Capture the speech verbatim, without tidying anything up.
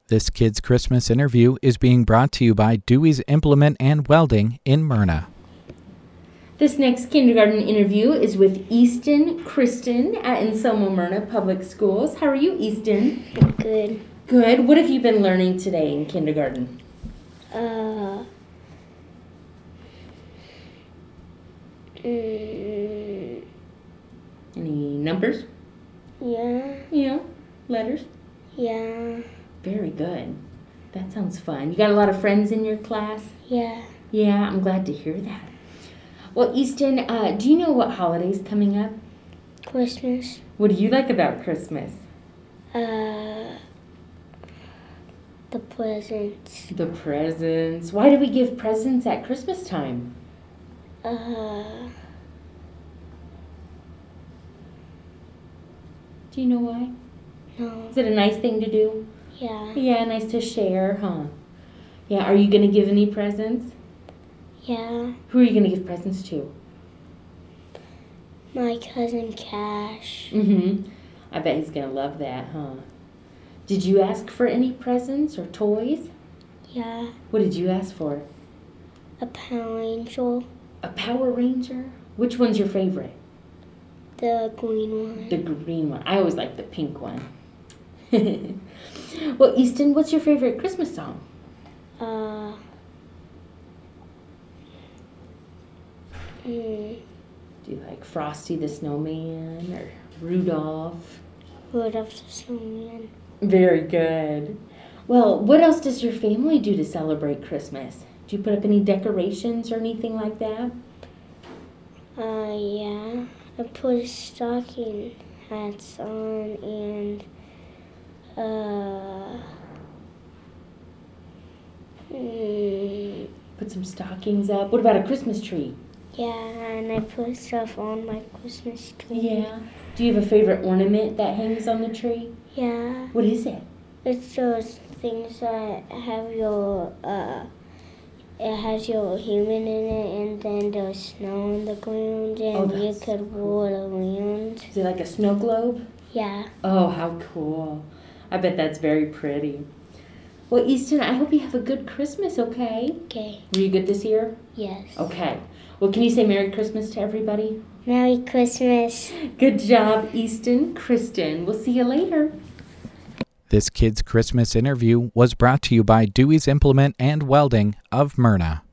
This Kid's Christmas interview is being brought to you by Dewey's Implement and Welding in Myrna. This next kindergarten interview is with Easton Kristen at Anselmo Myrna Public Schools. How are you, Easton? Good. Good. What have you been learning today in kindergarten? Uh. Mm, Any numbers? yeah. Yeah. Letters? Yeah. Very good. That sounds fun. You got a lot of friends in your class? Yeah. Yeah, I'm glad to hear that. Well, Easton, uh, do you know what holiday's coming up? Christmas. What do you like about Christmas? Uh. The presents. The presents. Why do we give presents at Christmas time? Uh. Do you know why? No. Is it a nice thing to do? Yeah. Yeah, nice to share, huh? Yeah, are you going to give any presents? Yeah. Who are you going to give presents to? My cousin Cash. Mm-hmm. I bet he's going to love that, huh? Did you ask for any presents or toys? Yeah. What did you ask for? A Power Angel. A Power Ranger? Which one's your favorite? The green one. The green one. I always like the pink one. Well, Easton, what's your favorite Christmas song? Uh. Mm, Do you like Frosty the Snowman or Rudolph? Rudolph the Snowman. Very good. Well, what else does your family do to celebrate Christmas? Do you put up any decorations or anything like that? Uh, yeah. I put stocking hats on and, uh, mm, Put some stockings up. What about a Christmas tree? yeah, and I put stuff on my Christmas tree. Yeah. Do you have a favorite ornament that hangs on the tree? Yeah. What is it? It's those things that have your, uh, it has your human in it, and then there's snow on the ground, Oh, and you that's could roll it around. Is it like a snow globe? Yeah. Oh, how cool. I bet that's very pretty. Well, Easton, I hope you have a good Christmas, okay? Okay. Were you good this year? Yes. Okay. Well, can you say Merry Christmas to everybody? Merry Christmas. Good job, Easton, Kristen. We'll see you later. This Kid's Christmas interview was brought to you by Dewey's Implement and Welding of Myrna.